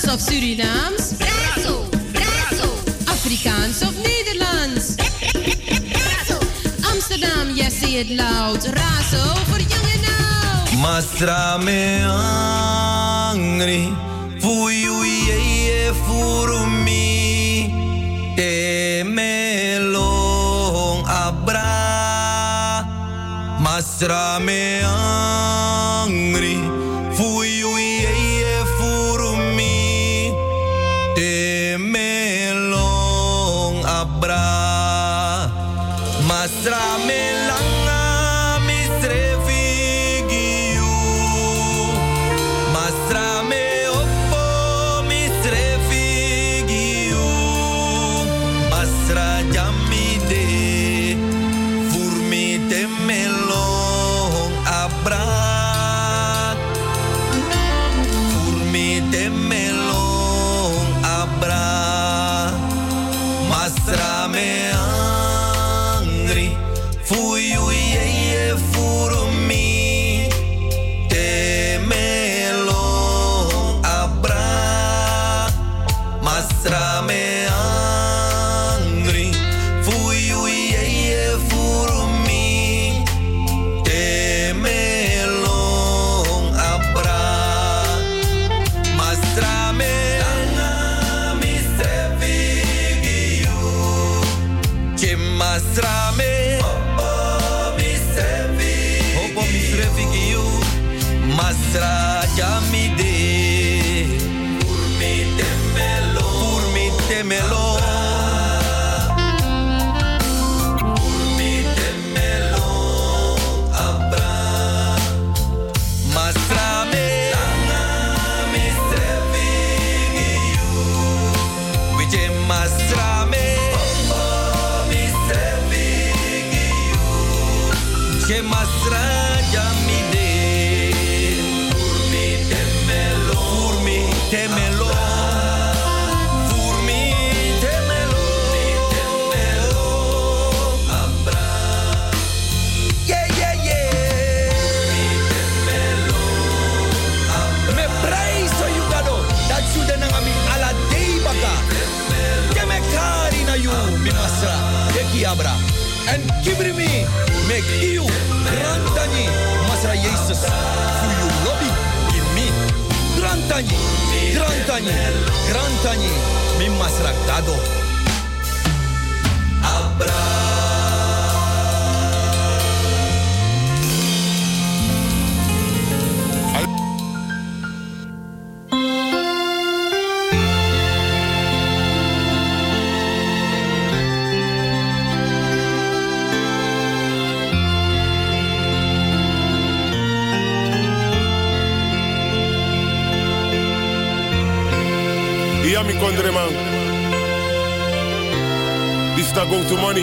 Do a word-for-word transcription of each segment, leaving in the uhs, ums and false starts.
of Surinaams? Razo, razo. Afrikaans of Nederlands? Razo. Amsterdam, yes, say it loud. Razo voor jong en oud. Masra me angry, for you ye for me. Te me long abra. Masra me angry, for you ye for me. Te me long abra. Masra me langa misrefi you. Masra me oppo misrefi you. Masra jamide voor me te me long abra. Voor me te me long abra. Masra me angry, for you ye for me. Te me long abra. Masra me angry, for you ye for me. Te me long abra. Masra me anga misrefi you. Che masra me oppo misrefi. Oppo misrefi you. Masra jamide. Pour me temelo. Pour me temelo. Pour me temelo abra. Masra me anga misrefi you. Viche masra me oppo misrefi you. Che masra jamide. Pour me temelo. Pour me temelo. Pour me temelo. Temelo abra. Yeah, yeah, yeah. Temelo abra. Me praise so you gado. Dat you den ngami ala day baka. Ke me kari na you mi masra. Eki abra. En kibri mi. Make you grantani. Masra Jesus. For you lobby. In me. Grantani. Grantani. Grantani. Mi masra gado. Abra. Ja, mi kondre man. This ta go to money.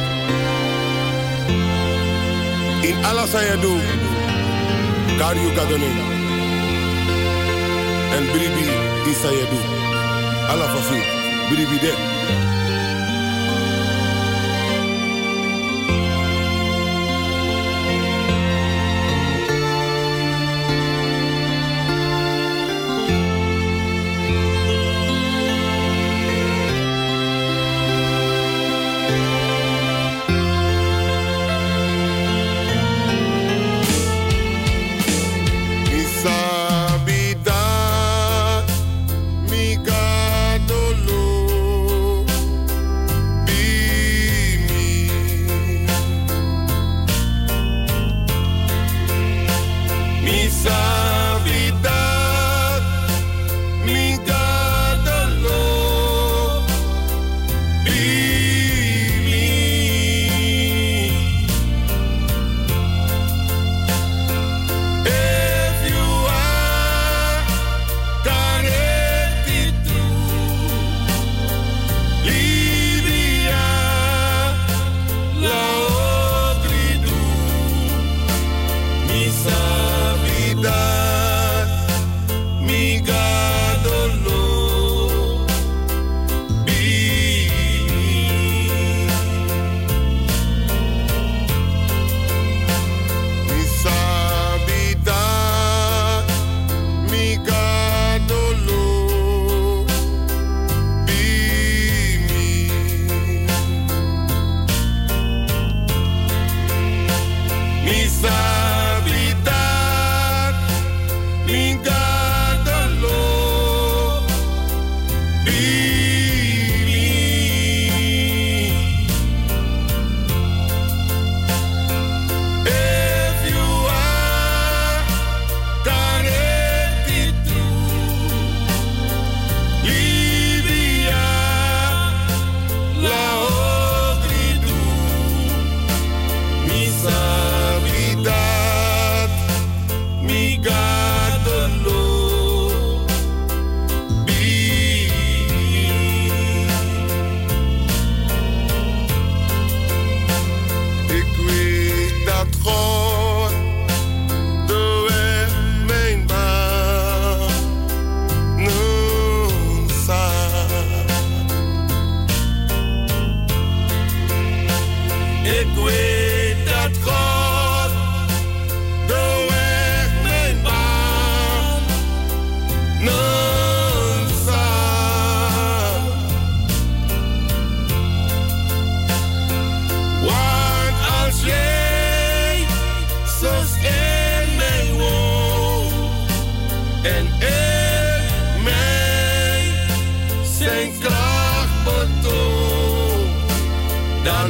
In alles wat je doet, kan je dat doen. En bribi, is wat je doet. Alla fafi, bribi de.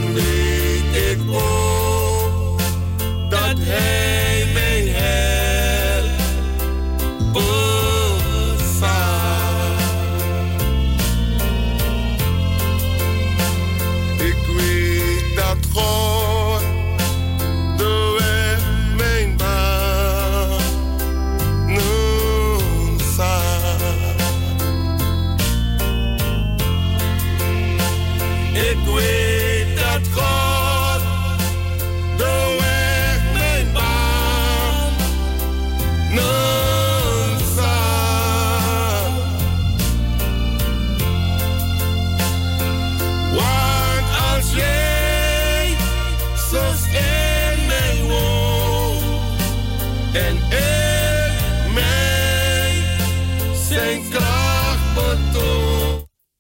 weet ik ook dat hij mij helpen zal. Ik weet dat God de weg mijn banen zal. Ik weet dat God de weg mijn banen zal. Want als jij zoals in mij woont en in mij zijn kracht betoont.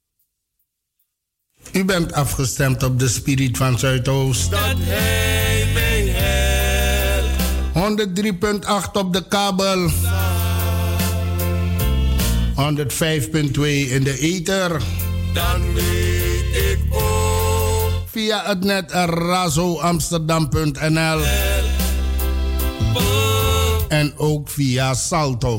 U bent afgestemd op de Spirit van Zuidoost. Dat hij mij helpt. honderd drie komma acht op de kabel. honderdvijf komma twee in de ether. Dan weet ik ook. Via het net razo amsterdam punt n l. En ook via Salto.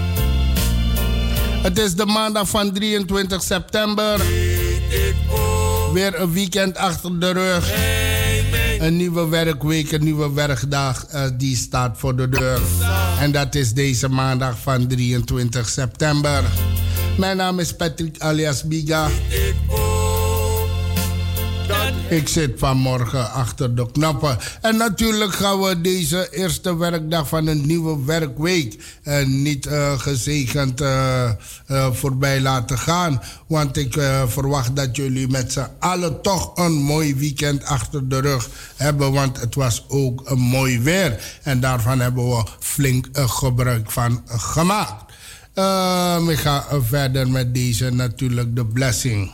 Het is de maandag van drieëntwintig september. Weer een weekend achter de rug. Een nieuwe werkweek, een nieuwe werkdag uh, die staat voor de deur. En dat is deze maandag van drieëntwintig september. Mijn naam is Patrick alias Biga. Ik zit vanmorgen achter de knoppen. En natuurlijk gaan we deze eerste werkdag van een nieuwe werkweek uh, niet uh, gezegend uh, uh, voorbij laten gaan. Want ik uh, verwacht dat jullie met z'n allen toch een mooi weekend achter de rug hebben. Want het was ook een mooi weer. En daarvan hebben we flink uh, gebruik van uh, gemaakt. Uh, ik ga uh, verder met deze natuurlijk de blessing.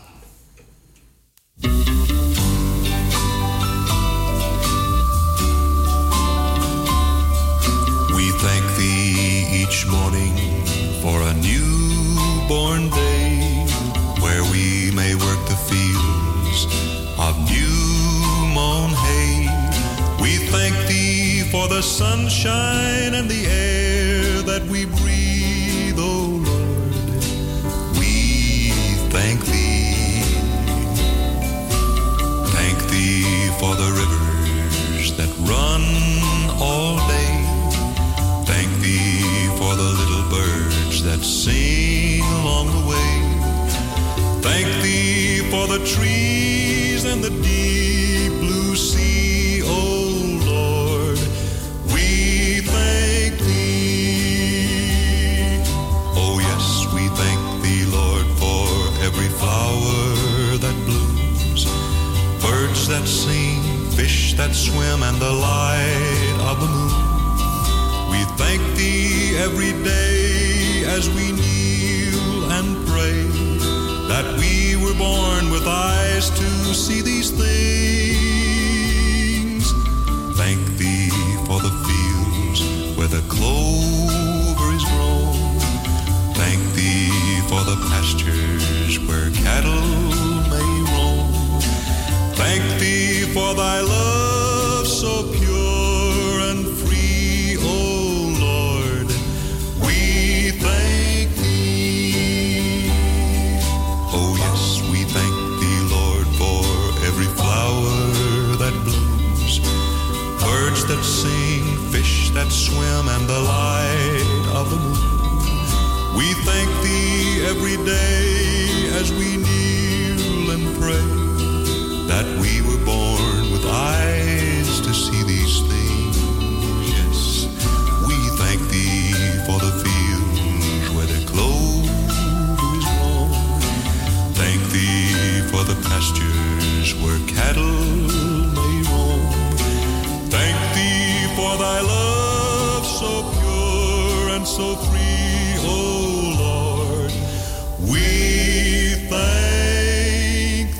Thank thee each morning for a newborn day, where we may work the fields of new mown hay. We thank thee for the sunshine and the air that we breathe, O Lord. We thank thee. Thank thee for the rivers that run all day. Thank thee for the little birds that sing along the way. Thank thee for the trees and the deep blue sea, O Lord. We thank thee. Oh yes, we thank thee, Lord, for every flower that blooms, birds that sing, fish that swim, and the light of the moon. We thank thee every day as we kneel and pray, that we were born with eyes to see these things. Thank thee for the fields where the clover is grown. Thank thee for the pastures where cattle may roam. Thank thee for thy love so pure and free, O Lord. We thank thee. Oh yes, we thank thee, Lord, for every flower that blooms, birds that sing, fish that swim, and the light of the moon. We thank thee every day as we kneel and pray, that we were born with eyes to see these things. Yes, we thank thee for the fields where the clover is grown. Thank thee for the pastures where cattle may roam. Thank thee for thy love so pure and so free, O Lord. We thank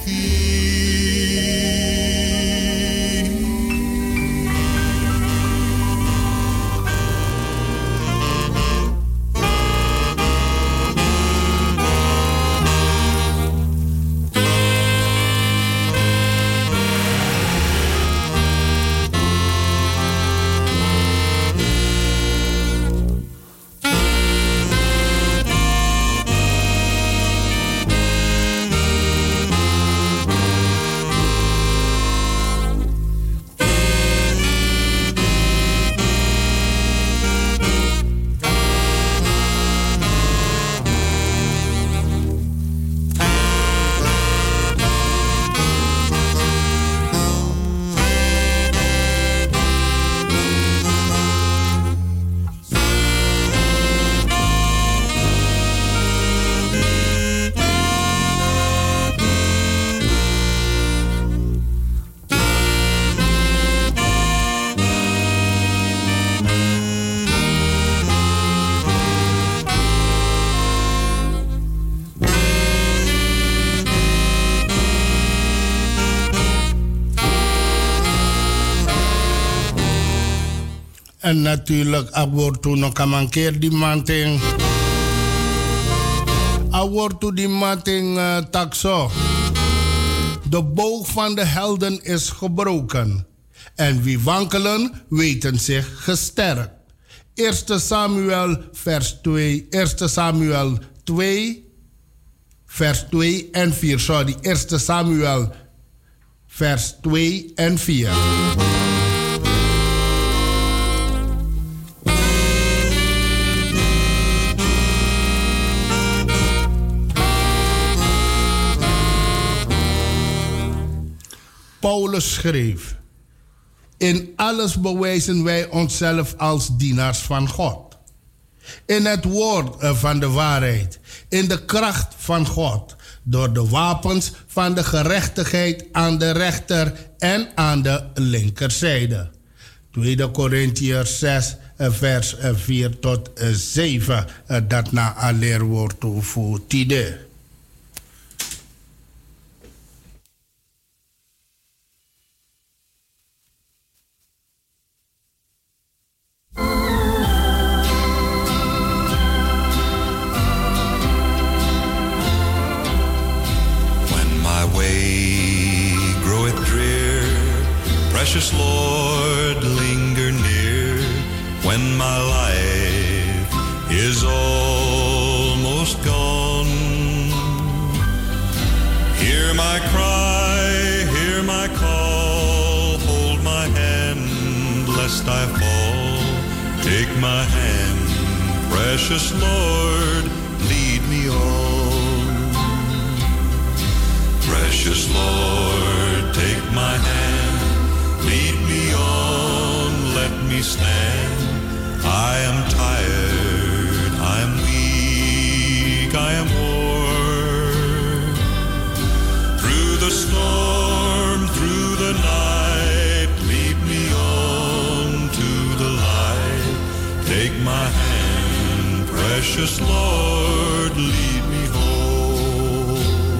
En natuurlijk, abortu no kamankeer die manting. Abortu die manting uh, takso. De boog van de helden is gebroken. En wie wankelen, weten zich gesterkt. Eerste Samuel, vers twee. Eerste Samuel twee, vers twee en vier. Sorry, Eerste Samuel, vers twee en vier. Paulus schreef: in alles bewijzen wij onszelf als dienaars van God. In het woord van de waarheid, in de kracht van God, door de wapens van de gerechtigheid aan de rechter en aan de linkerzijde. Tweede Korintiërs zes, vers vier tot zeven, dat na een leerwoord voor tide. Precious Lord, linger near when my life is almost gone. Hear my cry, hear my call, hold my hand lest I fall. Take my hand, precious Lord, lead me on. Precious Lord, take my hand, lead me on, let me stand. I am tired, I am weak, I am worn. Through the storm, through the night, lead me on to the light. Take my hand, precious Lord, lead me home.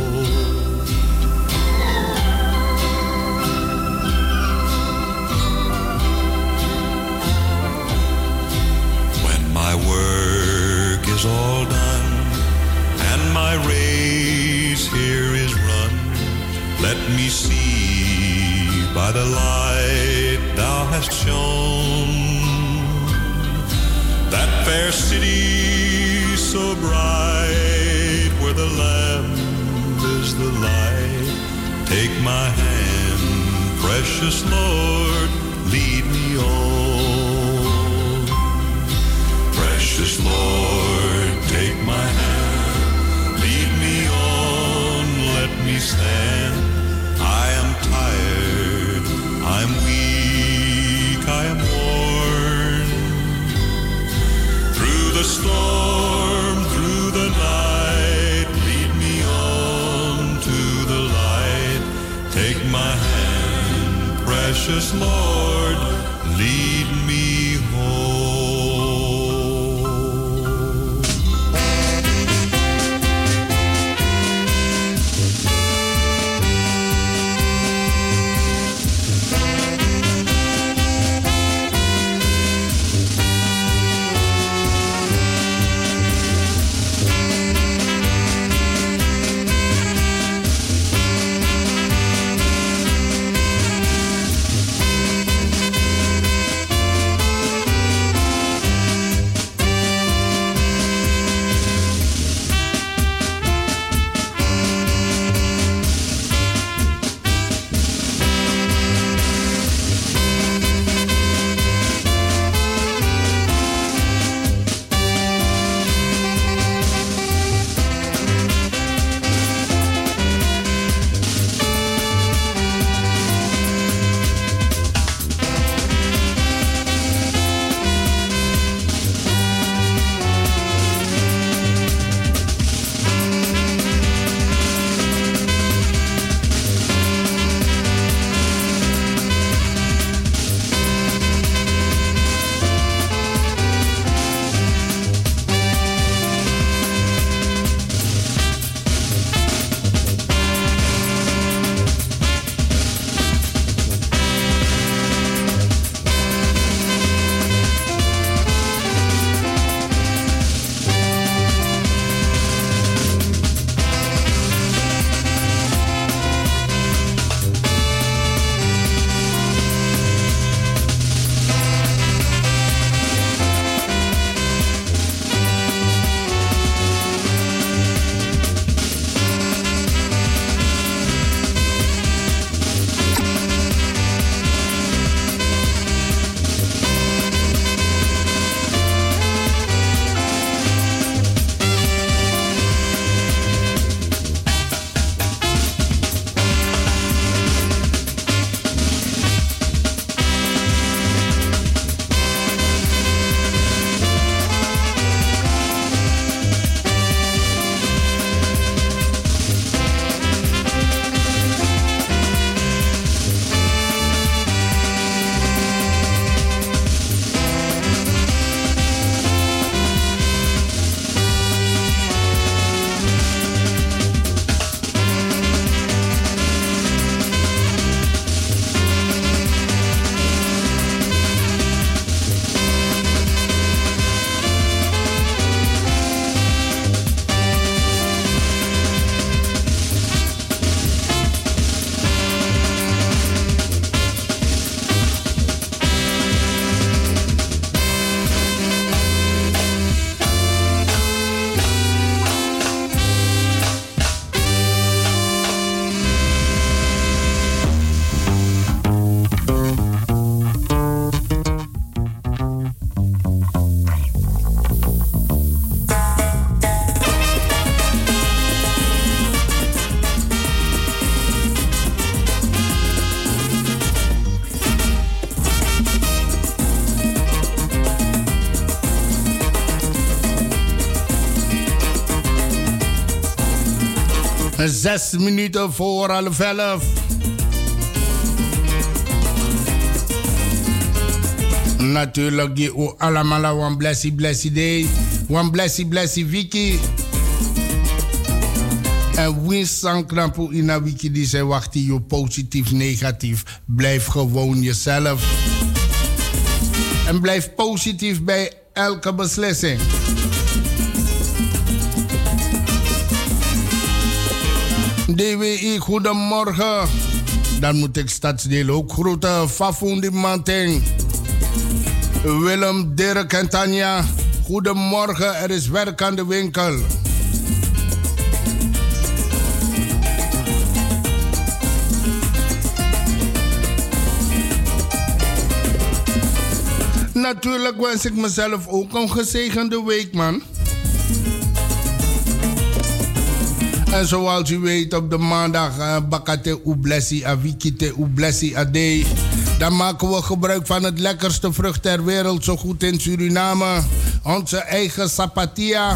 My work is all done, and my race here is run. Let me see by the light thou hast shone, that fair city so bright, where the Lamb is the light. Take my hand, precious Lord, lead me on. Precious Lord, take my hand, lead me on, let me stand. I am tired, I'm weak, I am worn. Through the storm, through the night, lead me on to the light. Take my hand, precious Lord, lead me home. Zes minuten voor half elf. Natuurlijk, je allemaal one blessy blessy day. One blessy blessy wiki. En winsang knappu in een wiki die zei wacht je positief, negatief. Blijf gewoon jezelf. En blijf positief bij elke beslissing. D W I, goedemorgen. Dan moet ik stadsdeel ook groeten. Fafundi Manting. Willem, Dirk en Tanja. Goedemorgen, er is werk aan de winkel. Natuurlijk wens ik mezelf ook een gezegende week, man. En zoals u weet, op de maandag, uh, bakate ublessi, awikite ublessi ade. Dan maken we gebruik van het lekkerste vrucht ter wereld, zo goed in Suriname. Onze eigen sapatia.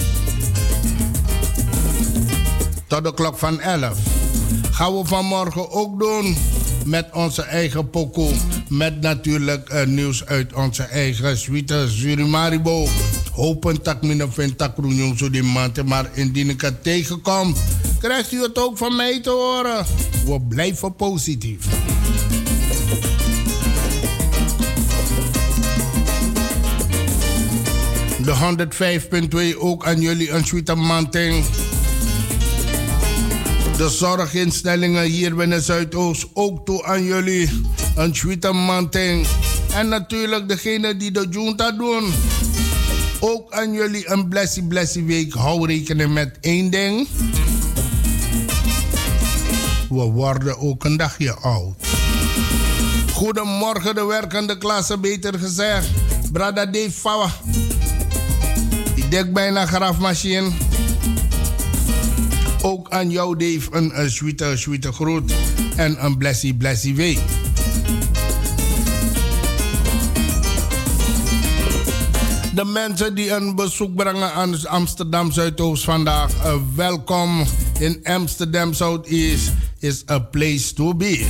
Tot de klok van elf. Gaan we vanmorgen ook doen met onze eigen pokoe. Met natuurlijk uh, nieuws uit onze eigen suite Surimaribo. Hopen dat ik me vind dat ik zo die maand, maar indien ik het tegenkom, krijgt u het ook van mij te horen. We blijven positief. De honderdvijf punt twee ook aan jullie een suite manting. De zorginstellingen hier binnen Zuidoost ook toe aan jullie een suite manting. En natuurlijk degene die de junta doen. Ook aan jullie een blessie blessie week. Hou rekening met één ding. We worden ook een dagje oud. Goedemorgen de werkende klasse, beter gezegd. Brada Dave Fawa. Ik denk bijna grafmachine. Ook aan jou Dave een, een sweete, sweete groet. En een blessie blessie week. De mensen die een bezoek brengen aan Amsterdam Zuidoost vandaag, uh, welkom in Amsterdam Southeast is a place to be.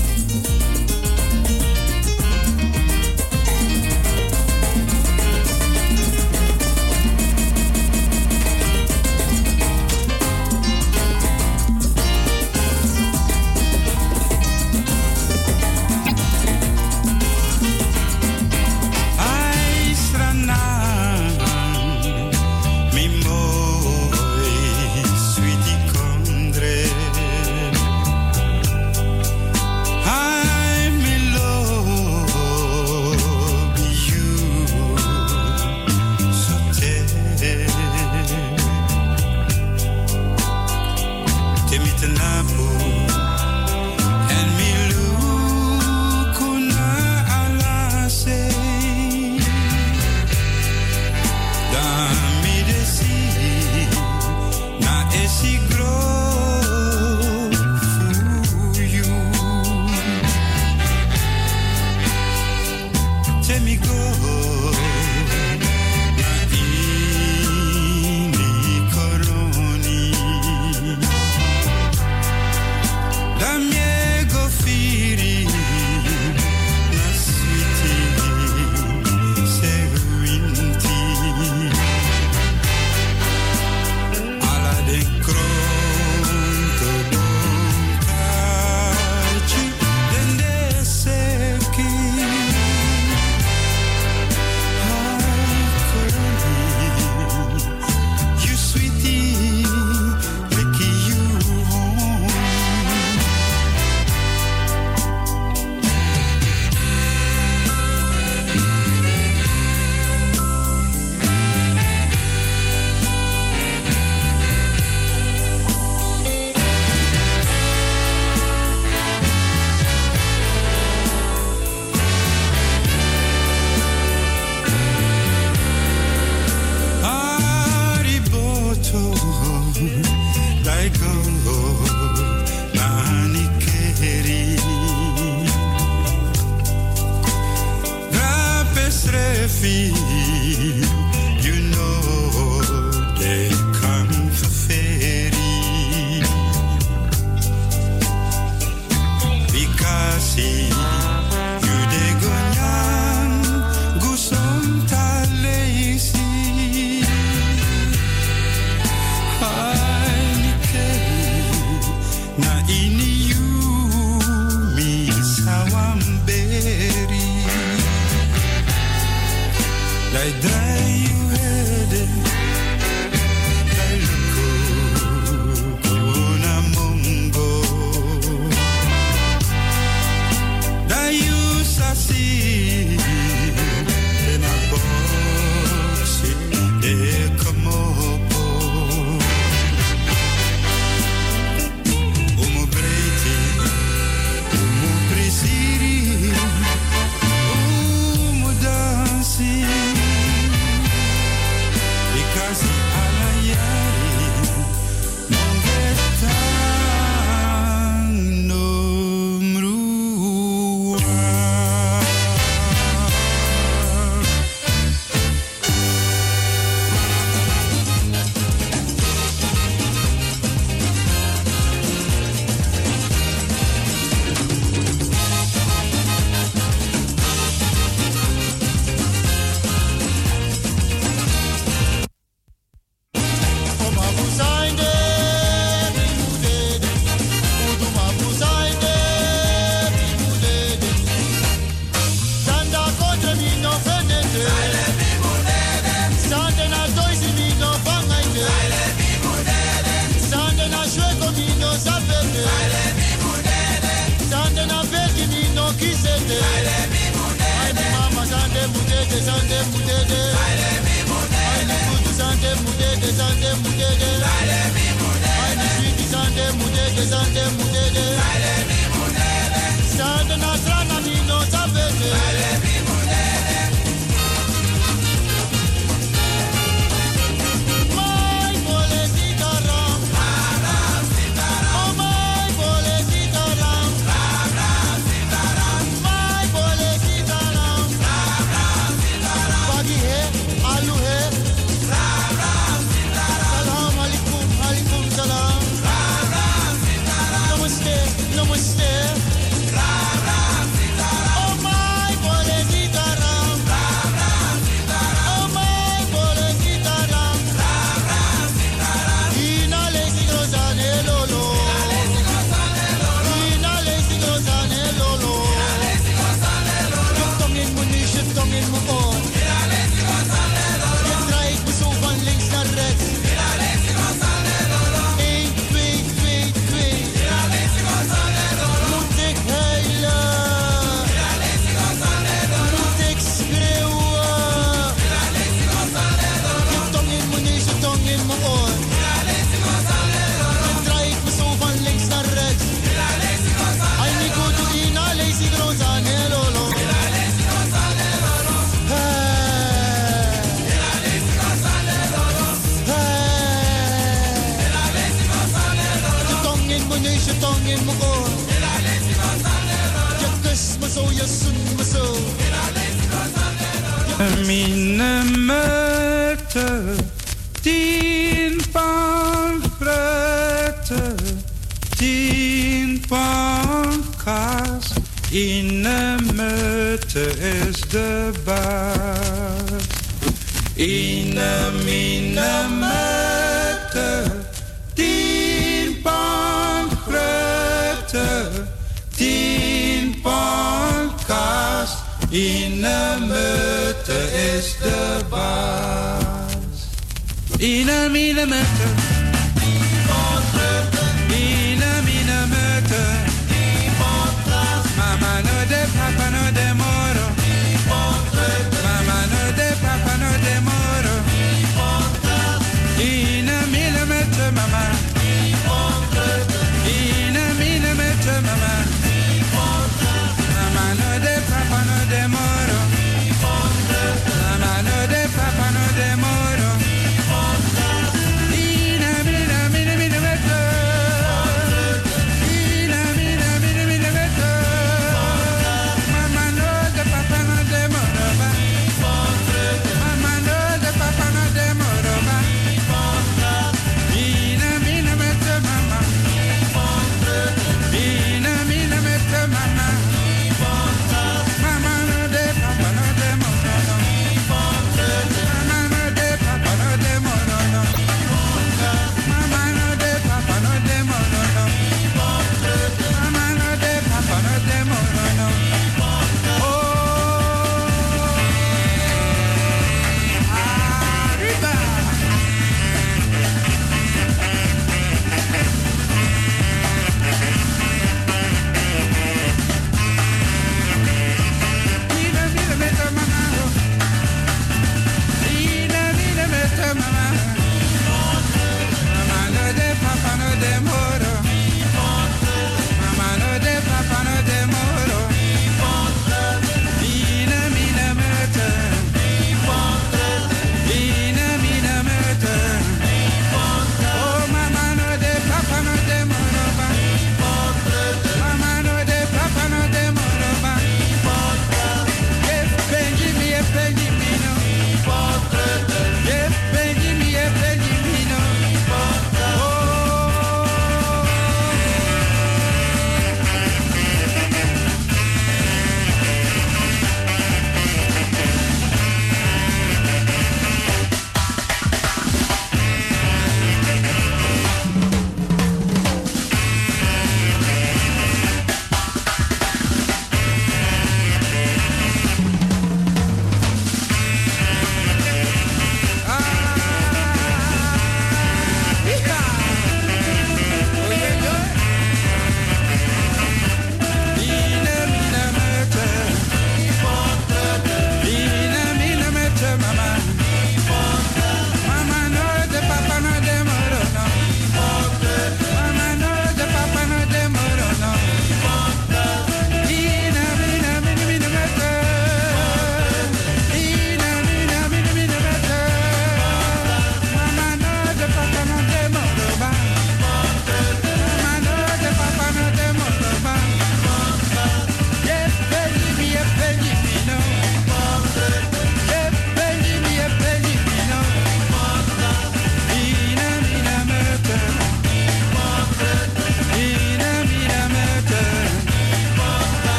Ina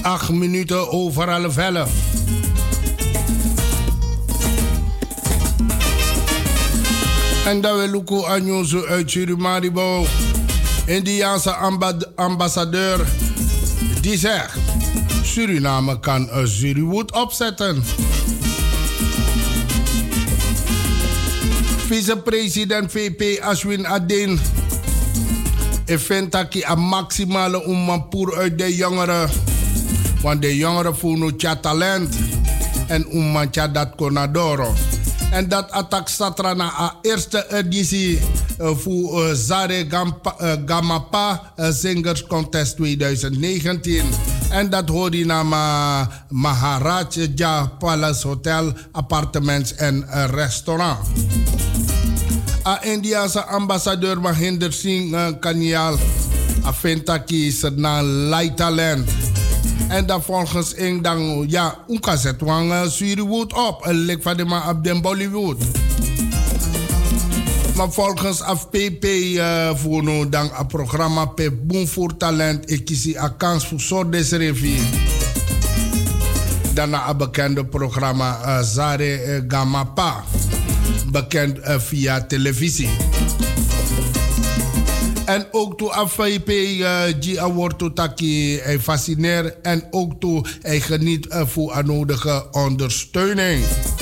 Acht minuten over half elf. En dat we lukken aan ons uit Surimaribo. Indiaanse amba- ambassadeur die zegt: Suriname kan een Zuriwood opzetten. Vicepresident V P Ashwin Adin. Ik vind dat je een maximale ummapoer uit de jongeren. Want de jongeren voelen het talent. En ummancha dat konadoro. En dat attack statra na a eerste editie uh, voor uh, Zare Gampa, uh, Gamapa uh, Singers Contest twintig negentien. En dat hoort je naar ma Maharaja Palace Hotel, appartements en uh, restaurant. A Indiase ambassadeur Mahinder Singh uh, Kanyal vindt dat hij na leitalent. En dan volgens een dan, ja, een cassette van uh, Zuriwood op. Een lik van de man op den Bollywood. Maar volgens F P P uh, voor nu dan een programma per boom voor talent. Ik kies een kans voor soort deze revie. Dan een bekende programma uh, Zare uh, Gamapa. Bekend uh, via televisie. En ook toe A V P G Award toe taki hij fascineert en ook toe hij geniet uh, voor een nodige ondersteuning.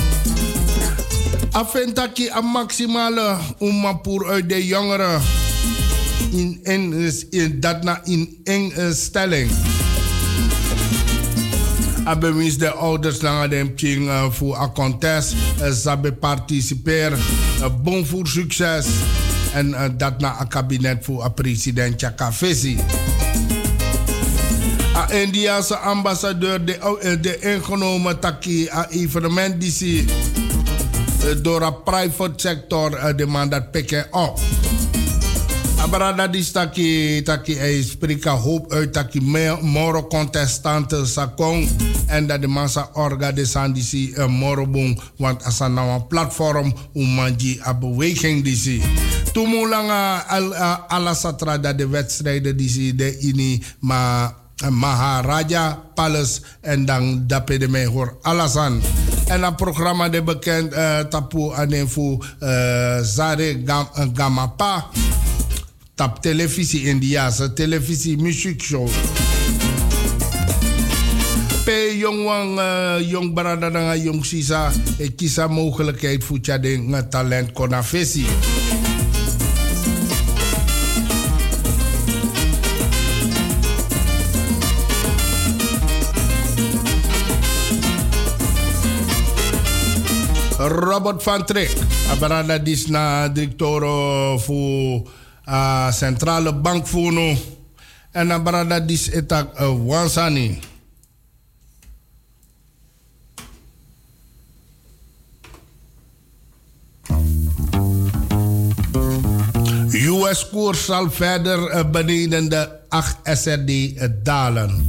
Afentaki een maximale ummapoer uit de jongeren in, in, in dat na in instelling. Abemins de ouders naar de king uh, voor een contest, uh, ze participeren, uh, bon voor succes. En uh, dat na een kabinet voor uh, president Chakafesi. A uh, Indiase ambassadeur de, uh, de ingenomen taki a uh, evenement die ze uh, door een private sector uh, de man dat pikken op. Abrada die taki taki hij spreekt hoop uit taki moro contestanten sakong en dat de massa orga de sandisi uh, morobong want as een nou een platform om manji a beweging die ze. Tumulanga al ala satra dat de wedstrijden die ze de ini ma Maharaja Palace en dan dape de mij hoor alasan. En een programma de bekend uh, tapu anen voor uh, Zare Gam, uh, Gamapa. Tap televisie Indiase, televisie muziekshow. Pe jong wang uh, jong barada nga jong sisa e kisa mogelijkheid voor tjade nga talent konafesi. Robert van Trick, barada dis na directeur voor Uh, Centrale Bank Fono en dan barada dis etak uh, wansani. U S-koers zal verder uh, beneden de acht S R D uh, dalen.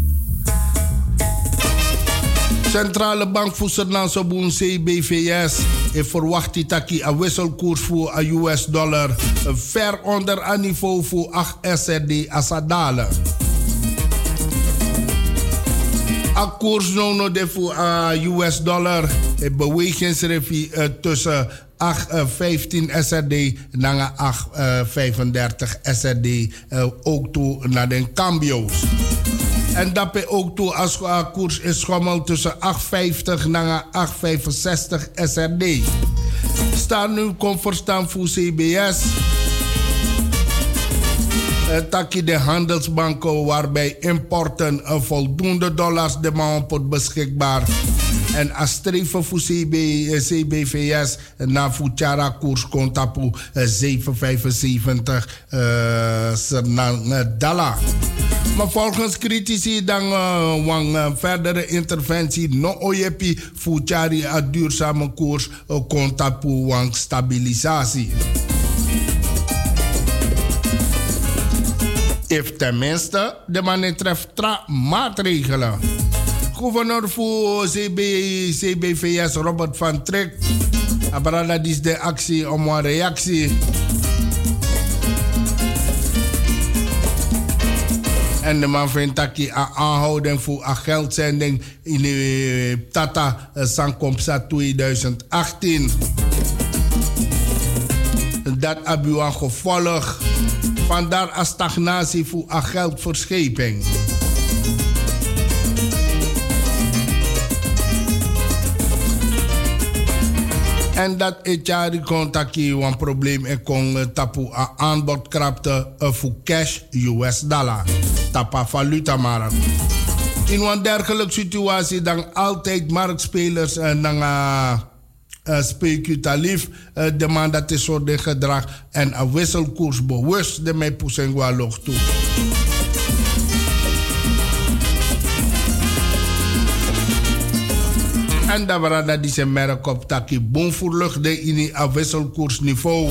Centrale Bank voor Suriname boen C B V S en verwacht dat een wisselkoers voor een U S dollar ver onder een niveau voor acht S R D asadalen. Een koers nou de voor een U S dollar een bewegingsrevie uh, tussen acht komma vijftien S R D naar acht komma vijfendertig S R D uh, ook toe naar de cambio's. En dat is ook toe als de koers is schommel tussen acht komma vijftig naar acht komma vijfenzestig S R D. Staan nu conversant voor C B S. Taki de handelsbanken waarbij importen een voldoende dollars de maand beschikbaar. En als streven voor C B V S na Fuchara koers komt op zeven komma vijfenzeventig uh, dollar. Maar volgens critici dan uh, wang uh, verdere interventie no oyepi Fuchari a duurzame koers uh, komt op wang stabilisatie. If tenminste de man treft tra maatregelen. Gouverneur voor C B V S Robert van Trick. Abrada is de actie om een reactie. En de man vindt dat hij aanhouding voor een geldzending in de Tata Sankomsa twintig achttien. Dat heb je een gevolg. Vandaar een stagnatie voor een geldverscheping. En dat is ja, die contactie een probleem en kon tapu aan aanbodkrapte voor cash U S dollar. Tapa valutamarkt. In een dergelijke situatie dan altijd marktspelers en dan uh, uh, speculatief uh, de man dat is soort gedrag en een wisselkoers bewust de mij pusengwa log toe. En dat was dat die zijn merk op taki bonvoerlucht in een wisselkoersniveau.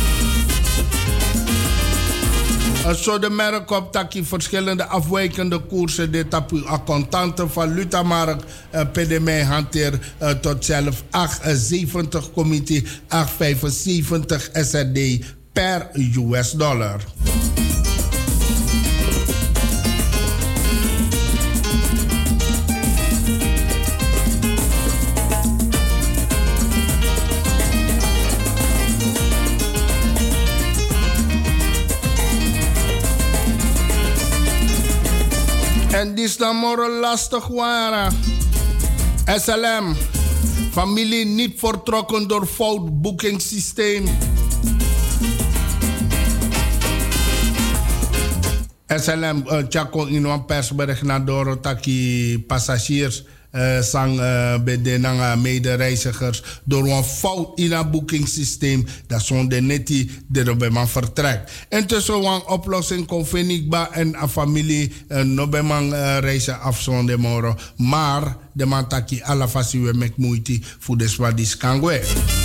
Zo de merk op taki verschillende afwijkende koersen dit tapu a contante valutamarkt uh, P D M hanteer uh, tot zelf acht zeventig comité acht vijfenzeventig S R D per U S dollar. En die is dan morgen lastig waren. S L M. Familie niet vertrokken door fout boekingssysteem. S L M uh, Chaco in een persbericht naar door taki passagiers. Uh, sang uh, bij de uh, medereizigers door een fout in het boekingssysteem dat zonder neti de bij man vertrekt. Intussen een oplossing kon Fenikba en een familie uh, no bij man uh, reizen af zonder morgen, maar de man taki alla fasiwe mek moeite voor de swadis kangwe.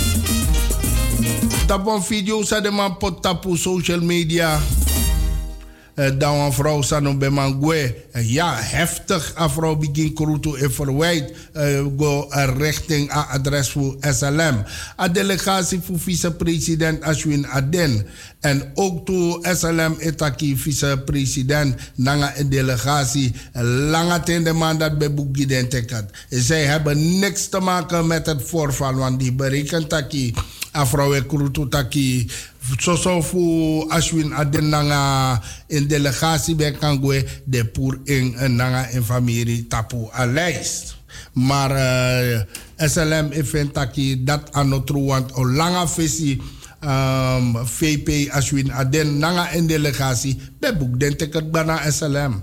Tapon video sa de man pot tapu social media. Uh, dan een vrouw sanon bij Mangwe. Uh, ja, heftig. Een vrouw begint kruto en verwijt. Uh, go uh, richting een adres voor S L M. Een delegatie voor vicepresident Ashwin Aden. En ook toe S L M etaki vicepresident. Nanga een delegatie. Lange ten de man dat bij boek identiteeit. Zij hebben niks te maken met het voorval. Want die berekent taki. Een vrouw en kruto taki. Zoals voor Ashwin Aden nanga in delegatie bij Kangwe de poer in nanga in familie tapu a lijst. Maar uh, S L M vindt taki dat anotru want o langa visie um, V P Ashwin Aden nanga in delegatie bij boek den teket bana S L M.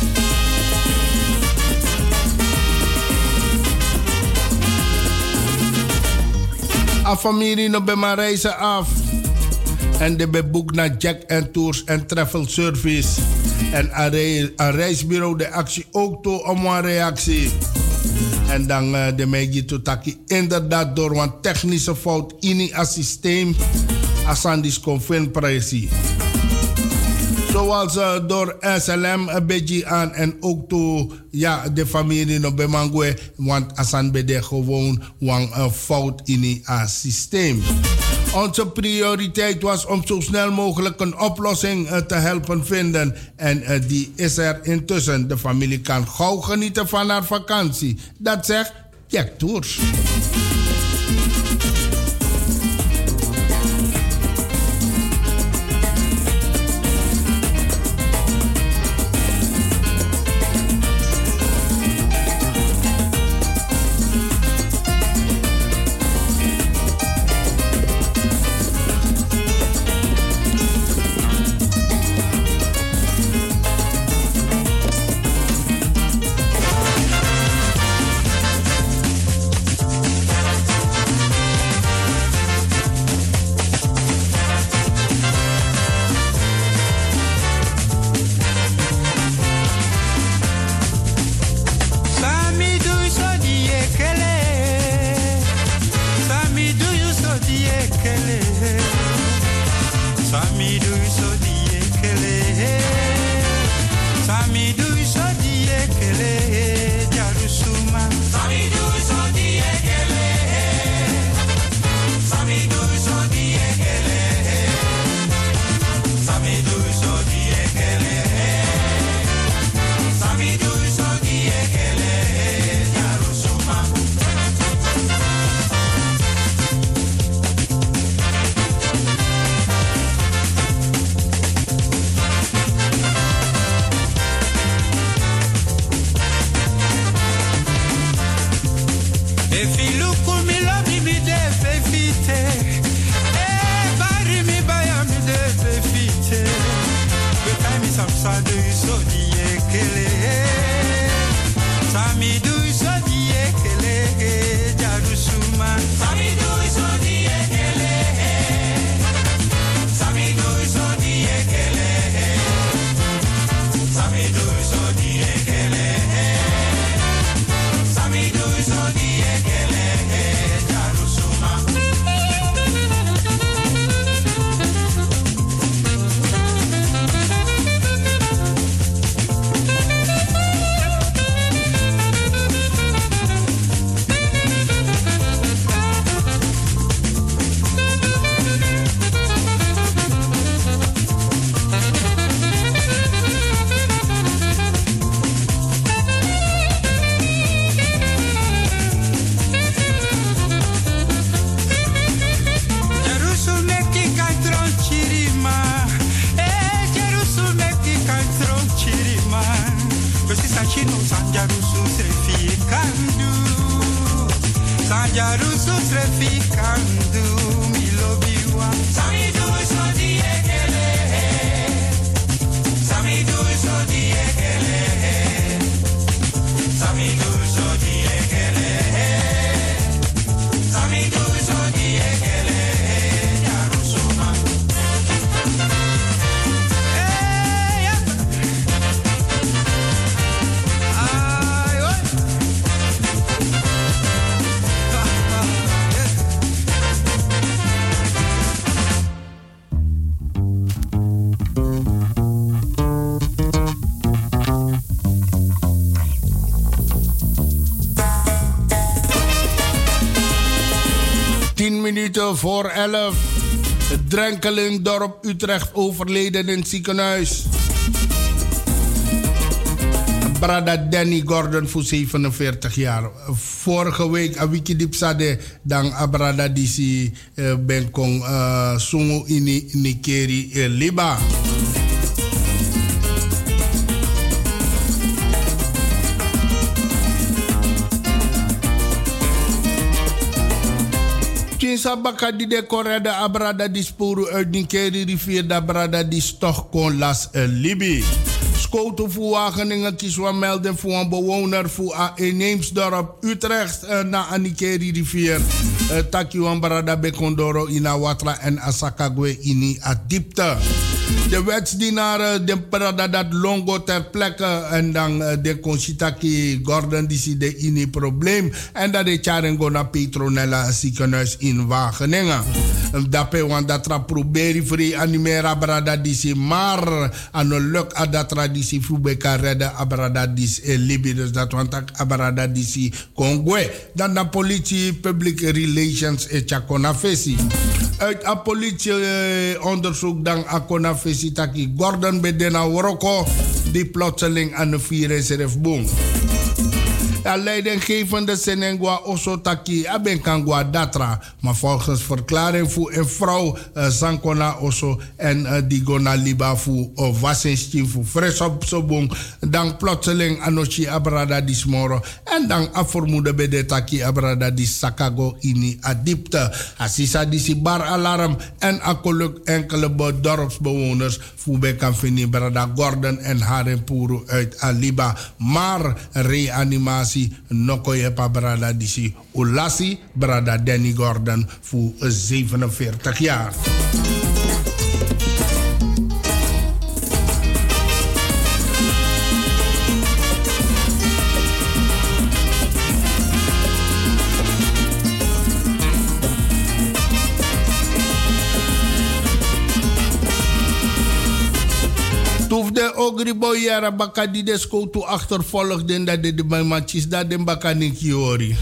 A familie no bij maar reizen af. En de beboek naar Jack and Tours en Travel Service. En een reisbureau de actie ook toe om een reactie. En dan uh, de meegi tutaki inderdaad door een technische fout in het systeem. Asandis confirm precies. Zoals uh, door S L M een beetje aan en ook toe ja, de familie no bemangwe. Want asan bede gewoon een uh, fout in het systeem. Onze prioriteit was om zo snel mogelijk een oplossing uh, te helpen vinden. En uh, die is er intussen. De familie kan gauw genieten van haar vakantie. Dat zegt Jack Tours. no sanjarusu trefikandu. Sanjarusu trefikandu mi lobiwa. Sami do so di ekele. Sami do so di ekele. Sami do so di ekele. Sami do so di ekele. Yarusuma. Hey, yeah. Ay, oi. Tien minuten voor elf. Drenkeling, dorp Utrecht, overleden in het ziekenhuis. Brada Danny Gordon voor zevenenveertig jaar. Vorige week, a wiki dipsade, dan Brada Disi uh, Benkong uh, Sungu ini Nikeri uh, Liba. Sabaka di de koreda abrada di sporu uit Nikeri rivier da brada di stoch kon las uh, Libi. Schoten voor Wageningen kieswa melden voor een bewoner voor a Eemsdorp Utrecht uh, na Nikeri rivier. Uh, Takiwan brada Bekondoro ina Watra en Asakagwe ini a diepte. De wetsdienaren de brada dat longo ter plekke en dan uh, de Conchitaki Gordon die de ini probleem en dat de charengo na Petronella ziekenhuis in Wageningen. Dape want dat tra proberi free animera brada disi maar ano luk a dat traditie fubeka redden abrada dis e libi dus dat want abrada disi Kongwe. Dan de politie public relations e chakona fesi. Uit a politie eh, onderzoek dan a konafesi taki Gordon bedena woroko die plotseling aan de vierreserve boom. Ja, leidinggevende Senengwa Osotaki Abenkangwa Datra. Maar volgens verklaring voor een vrouw uh, Sankona Oso en uh, Digona Liba voor uh, Wasenstein voor Fresop Sobong. Dan plotseling Anochi Abrada Dismoro. En dan afvermoede Bedetaki Abrada Dis Sakago Ini Adipte. Asisa Disi bar alarm en akkoluk enkele dorpsbewoners voor Bekanfini Brada Gordon en Harenpuru uit Aliba. Maar reanimatie Nokoye pa brada disi Ulasi brada Danny Gordon voor zevenenveertig jaar. De ogribo yara baka di de skoutu achtervolgden dat de de matjes dat de baka nikiori.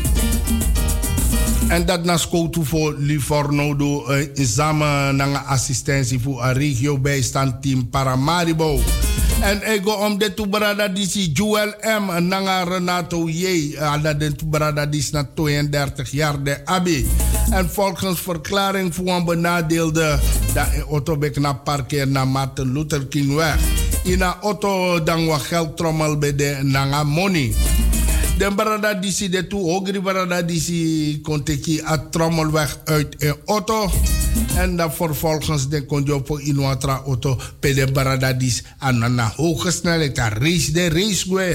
En dat na skoutu voor Livorno uh, samen na assistentie voor een regio bijstand team Paramaribo. En ego om de tubrada disi Joel M. Nanga Renato J. Ada de tubrada dis na tweeëndertig jaar de abi. En volgens verklaring voor een benadeelde dat in autobek na parkeer na Martin Luther King weg. In een auto dan wat geld trommel bij de nanga money. De brada disi de tu ogri brada disi konteki a trommel weg uit een auto. En dan vervolgens de konjo voor inuatra auto bij de brada dis aan een hoge snelheid. A race de race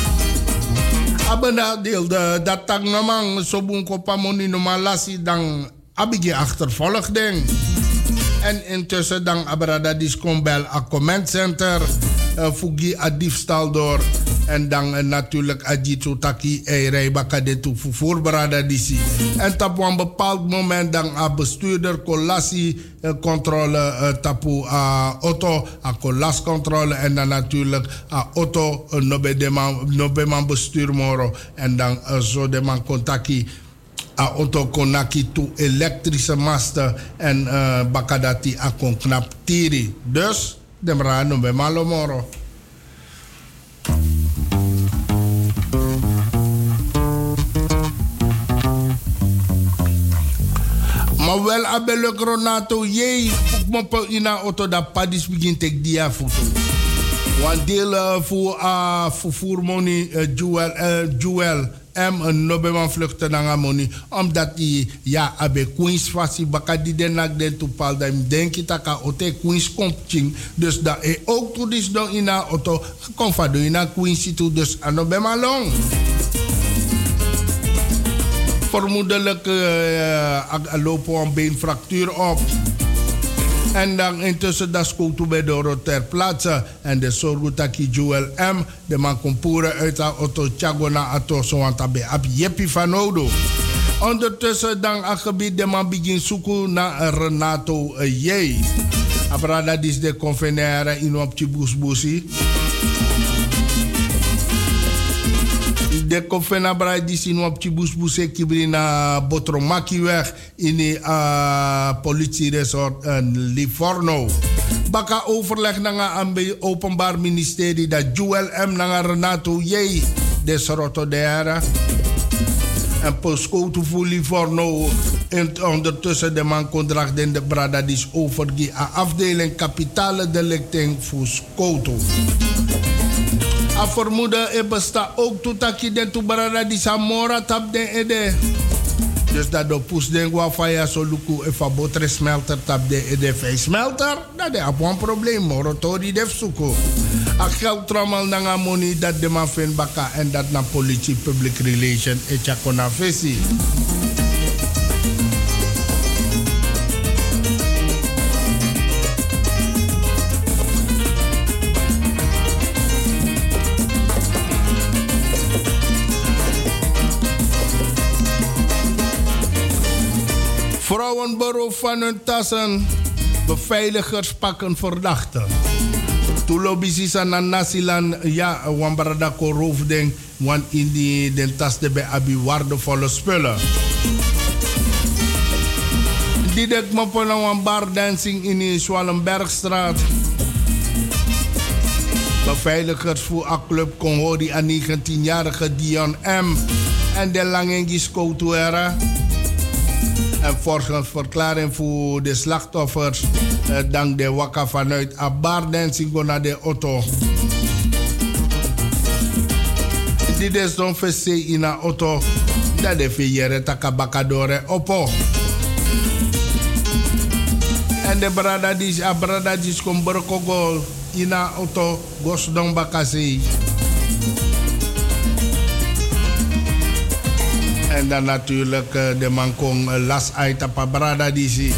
abenadeelde dat tang namang sobun ko pamoni no malasi dan abige achtervolg ding. En intussen dan abrada dis kombel a comment center uh, fugi a diefstal door. En dan uh, natuurlijk ajitsu taki e rijbaka de tu voorbrada disi. En op een bepaald moment dan a bestuurder kolassi uh, controle uh, tapu a uh, auto a kolascontrole en dan natuurlijk a uh, auto uh, no be de man no be man bestuur moro en dan uh, zo de man kontaki a auto konaki tu elektrische masten en uh, bakadati a kon knap tiri. Dus de mra no be malo moro. Maar wel abeluk Renato J. Mopo ina auto da padis begin tek dia foto. Want deel uh, voor uh, vervoermoney uh, Joel, uh, Joel M. een Nobeman vluchten naar money. Omdat die ja, abe Queens fasi baka die den nak den tupal. Dan denk je dat ka ote Queens komt ching. Dus dat e ook toe dis don ina auto. Kom van do ina Queens toe. Dus Nobeman long. Vermoedelijk uh, lopen we een beenfractuur op. En dan intussen dat schoot bij Doro ter plaatse. En de Sorgutaki Joel M. De man komt poeren uit de auto Chagona Ato. Zo want dat bij Jeppy van Odo. Ondertussen dan aan gebied de man begint zoeken naar Renato J. Après dat is de convenaire in op Chibusbusi. De convenaire die in op Chibusbusi kibri na Botromakiweg in de uh, politieresort in Livorno. Baka overleg naar het openbaar ministerie dat Joel M. naar Renato J. de Soroto de en postcode voor Livorno. En ondertussen de man contract in de brada die is overgegeven aan afdeling kapitale delicten voor Skoto. A vermoeden er bestaat ook toetaki den tu brada die samora tap den ede. Dus dat de poes den guafaya soluku e fa botre smelter tap de ede fe smelter. Dat is een probleem. Morotori def suko. A geld tramal nanga money dat de man vindt baka en dat na politie public relation e chakona fesi. Vrouwenbureau van hun tassen. Beveiligers pakken verdachten. Tulobisi sana nasilan ja wambarada ko roofding want in die den tas de bij abi waardevolle spullen. Die dek me van een bar dancing in de Zwalenbergstraat. Beveiligers voor een club kon horen aan negentienjarige Dion M. en de Langengis Koutuera. En volgens verklaring voor de slachtoffers, eh, dank de wakka vanuit een bar dancing naar de auto. Dit is dan verse in een auto, dat de vierde takabakadore opo. En de brada die a brada die kom berkogol in een auto, gos don bakasi. En dan natuurlijk uh, de man kon uh, las uit op een brada die zie.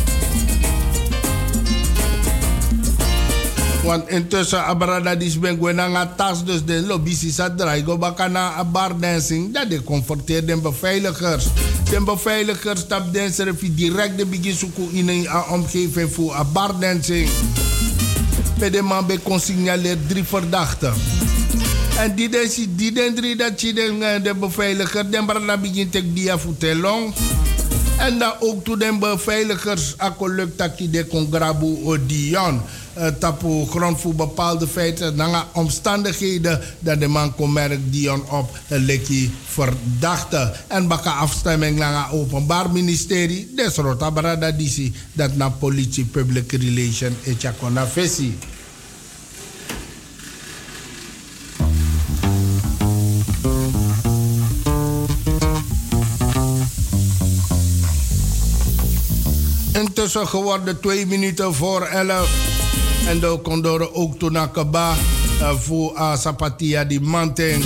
Want intussen a brada die ben gwen aan tas dus de lobby si sa draai go baka na a bar dancing. Dat de comforteer de beveiligers. De beveiligers tap danser fi direct de begin zoeken in een uh, omgeving voor a bar dancing. Bij de man be consignaleerd drie verdachten. En die den die den drie dat je den de beveiliger den brada begint te dia futelong. En dan ook toe den beveiligers akkoluk taki de kongrabu odion. Uh, tapu grond voor bepaalde feiten, nanga omstandigheden dat de man kon merk Dion op een lekkie verdachte. En baka afstemming naar het openbaar ministerie, desrota brada disi dat na politie public relation e chakona fesi. Intussen geworden twee minuten voor elf. En de condore ook toen naar Kaba uh, voor uh, Sapatia di Manting.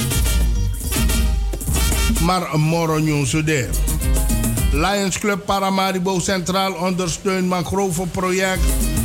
Maar morgen nieuws de. Lions Club Paramaribo Centraal ondersteunt mangrovenproject.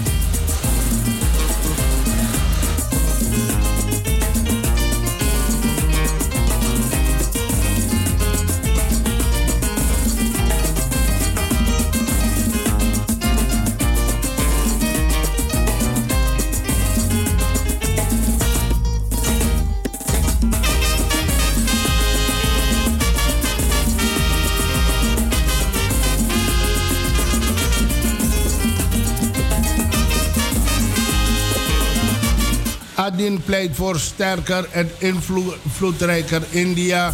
Adin pleit voor sterker en invloedrijker India.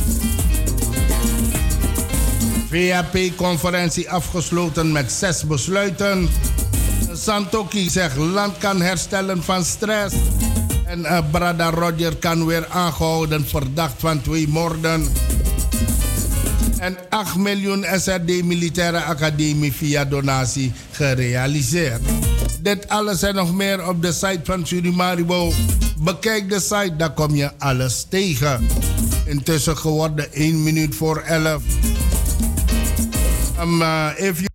V A P-conferentie afgesloten met zes besluiten. Santoki zegt land kan herstellen van stress. En uh, Brada Roger kan weer aangehouden verdacht van twee moorden. En acht miljoen S R D Militaire Academie via donatie gerealiseerd. Dit alles en nog meer op de site van Surimaribo. Bekijk de site, daar kom je alles tegen. Intussen geworden één minuut voor elf. Um, uh, if you